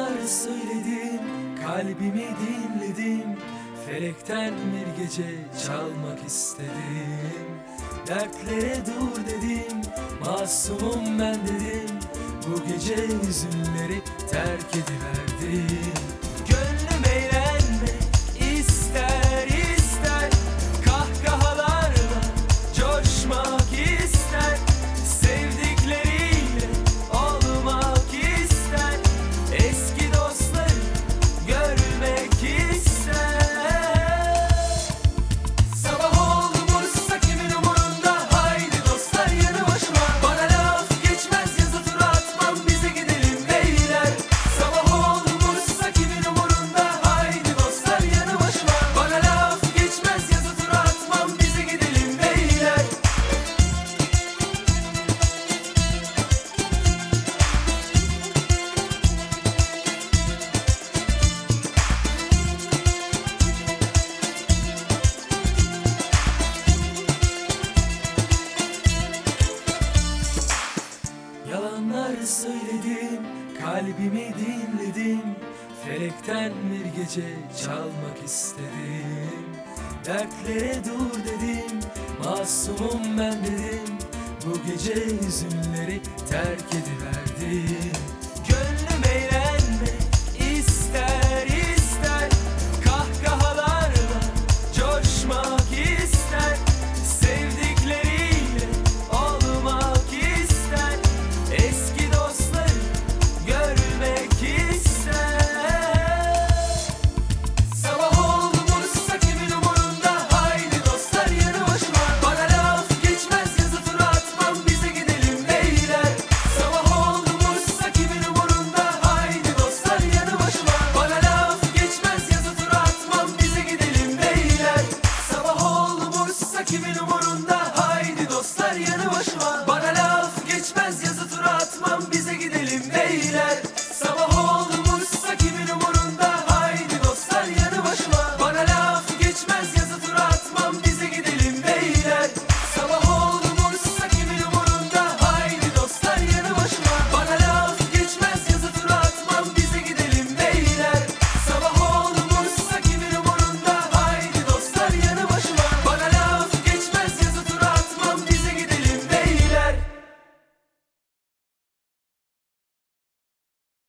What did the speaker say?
Yalanlar söyledim, kalbimi dinledim. Felekten bir gece çalmak istedim. Dertlere dur dedim, masumum ben dedim. Bu gece hüzünleri terk ediverdim. Gönlüm eğlenmek ister ister, kahkahalarla coşmak ister. Sevdikleriyle olmak ister, eski dostları görmek ister. Sabah olmuşsa kimin umurunda, haydi dostlar yanı başıma. Bana laf geçmez, yazı tura atmam, bize gidelim beyler. Sabah olmuşsa kimin umurunda, haydi dostlar yanı başıma. Bana laf geçmez, yazı tura atmam, bize gidelim beyler. Yalanlar söyledim, kalbimi dinledim. Felekten bir gece çalmak istedim. Dertlere dur dedim, masumum ben dedim. Bu gece hüzünleri terk ediverdim.